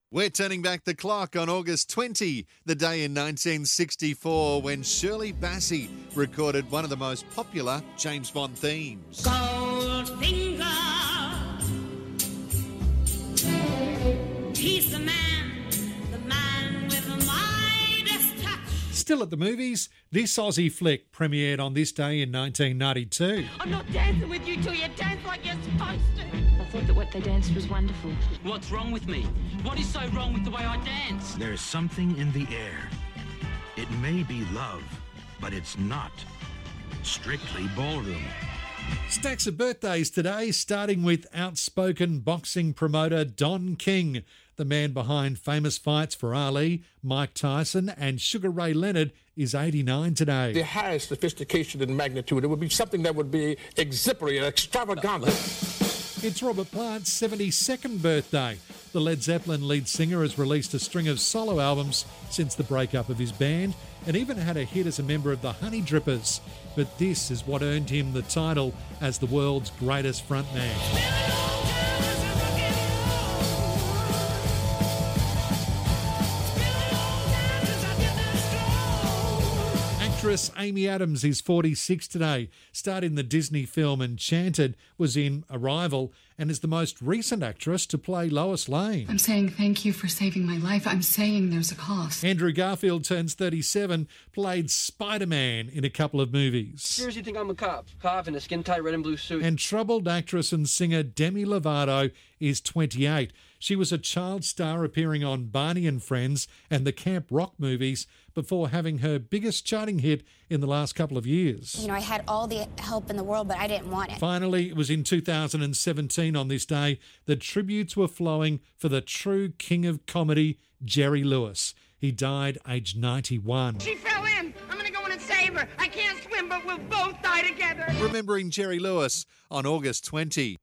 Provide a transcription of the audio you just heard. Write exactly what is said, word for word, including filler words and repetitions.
We're turning back the clock on August twentieth, the day in nineteen sixty-four when Shirley Bassey recorded one of the most popular James Bond themes. Goldfinger, he's the man, the man with the Midas touch. Still at the movies, this Aussie flick premiered on this day in nineteen ninety-two. I'm not dancing with you till you dance like you're supposed to. I thought that what they danced was wonderful. What's wrong with me? What is so wrong with the way I dance? There's something in the air. It may be love, but it's not. Strictly ballroom. Stacks of birthdays today, starting with outspoken boxing promoter Don King, the man behind famous fights for Ali, Mike Tyson and Sugar Ray Leonard, is eighty-nine today. The highest sophistication and magnitude. It would be something that would be exemplary and extravagant. It's Robert Plant's seventy-second birthday. The Led Zeppelin lead singer has released a string of solo albums since the breakup of his band and even had a hit as a member of the Honey Drippers. But this is what earned him the title as the world's greatest frontman. Actress Amy Adams is forty-six today. Starred in the Disney film Enchanted, was in Arrival, and is the most recent actress to play Lois Lane. I'm saying thank you for saving my life. I'm saying there's a cost. Andrew Garfield turns thirty-seven, played Spider-Man in a couple of movies. Seriously think I'm a cop? Cop in a skin-tight red and blue suit. And troubled actress and singer Demi Lovato is twenty-eight. She was a child star appearing on Barney and Friends and the Camp Rock movies before having her biggest charting hit in the last couple of years. You know, I had all the help in the world, but I didn't want it. Finally, it was in two thousand seventeen on this day that tributes were flowing for the true king of comedy, Jerry Lewis. He died aged ninety-one. She fell in. I'm going to go in and save her. I can't swim, but we'll both die together. Remembering Jerry Lewis on August twentieth.